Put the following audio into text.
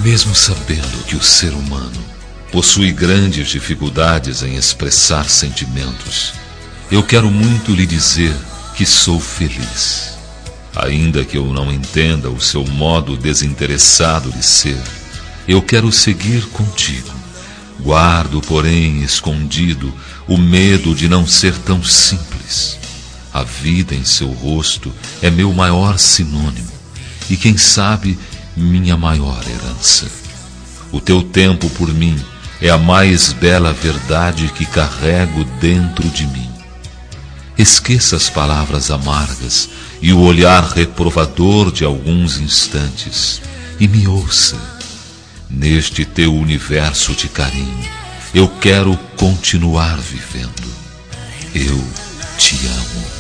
Mesmo sabendo que o ser humano possui grandes dificuldades em expressar sentimentos, eu quero muito lhe dizer que sou feliz. Ainda que eu não entenda o seu modo desinteressado de ser, eu quero seguir contigo. Guardo, porém, escondido o medo de não ser tão simples. A vida em seu rosto é meu maior sinônimo e, quem sabe, minha maior herança. O teu tempo por mim é a mais bela verdade que carrego dentro de mim. Esqueça as palavras amargas e o olhar reprovador de alguns instantes e me ouça. Neste teu universo de carinho, eu quero continuar vivendo. Eu te amo.